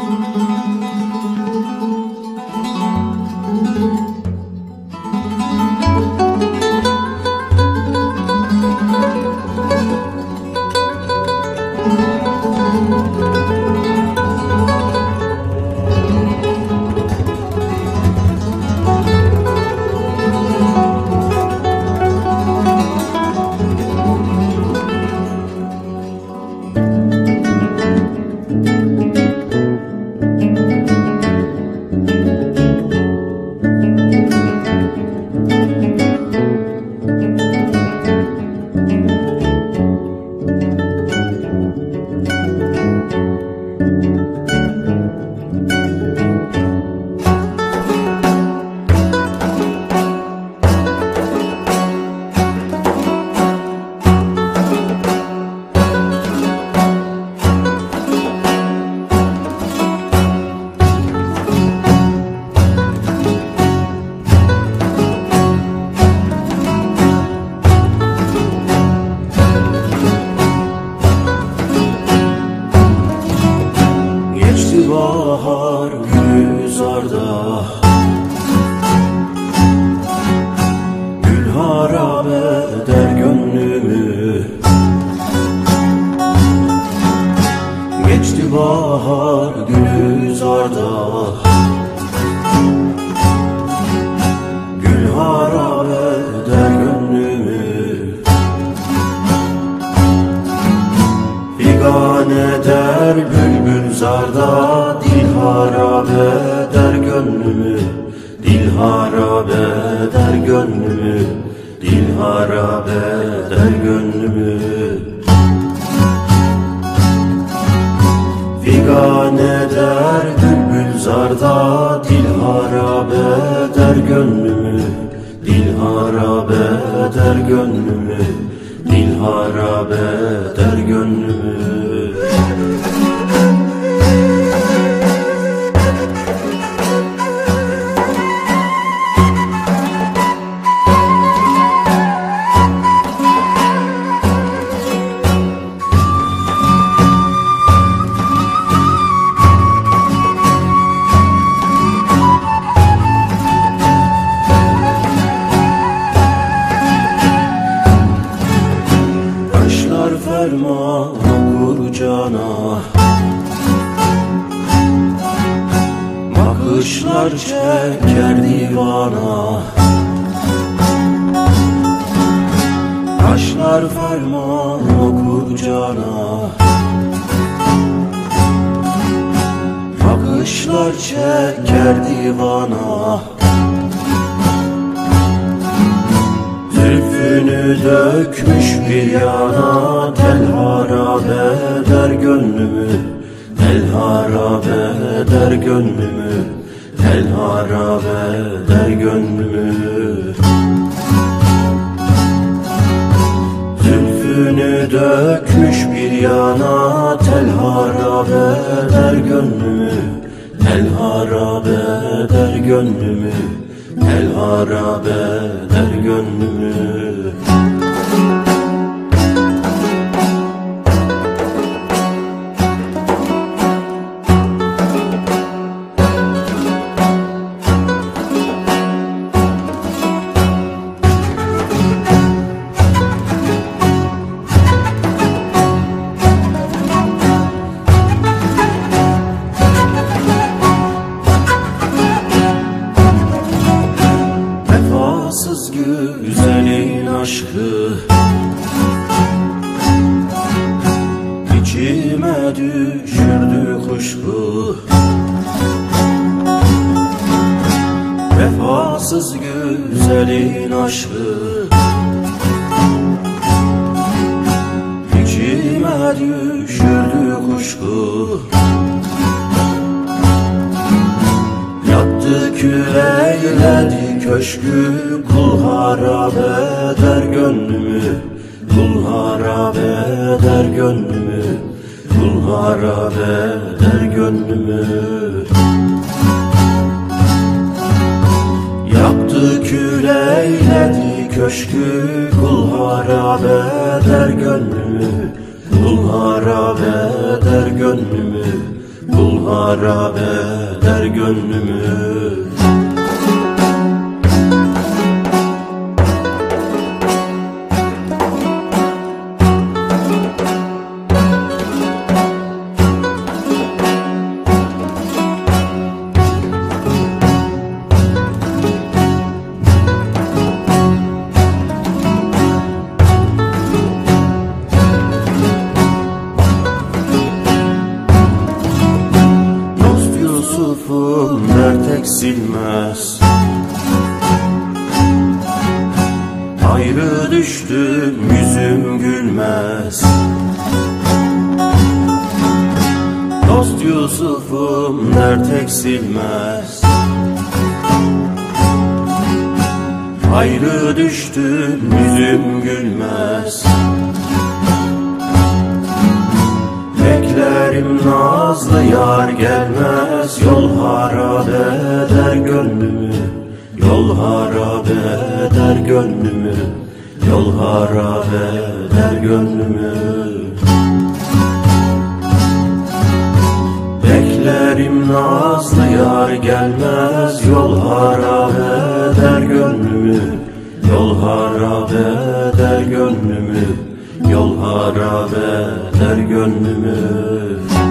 Bahar gülzarda, gül harap eder gönlümü. Geçti bahar gülzarda, gül harap eder gönlümü. Figan eder bülbül zarda, dil harap eder gönlümü. Dil harap eder gönlümü. Dil harap eder gönlümü. Figan eder bülbül zarda, dil harap eder gönlümü. Dil harap eder gönlümü. Dil harap eder gönlümü. Ferman okur cana, bakışlar çeker divana. Taşlar ferman okur cana, bakışlar çeker divana. Zülfünü dökmüş bir yana, tel harap eder gönlümü. Tel harap eder gönlümü. Tel harap eder gönlümü. Zülfünü dökmüş bir yana, tel harap eder gönlümü. Tel harap eder gönlümü. Tel harap eder gönlümü. Vefasız güzelin aşkı içime düşürdü kuşku. Vefasız güzelin aşkı içime düşürdü kuşku. Yattı küleyledi köşkü, kul harap eder gönlümü. Kul harap eder gönlümü. Kul harap eder gönlümü. Yaktı küleyledi köşkü, kul harap eder gönlümü. Kul harap eder gönlümü. Kul harap eder gönlümü. Yusuf'um dert eksilmez, ayrı düştüm yüzüm gülmez. Dost Yusuf'um dert eksilmez, ayrı düştüm yüzüm gülmez. Beklerim nazlı yar gelmez, yol harap eder gönlümü, yol harap eder gönlümü, yol harap eder gönlümü. Beklerim nazlı yar gelmez, yol harap eder gönlümü, yol harap eder gönlümü, yol harap eder gönlümü.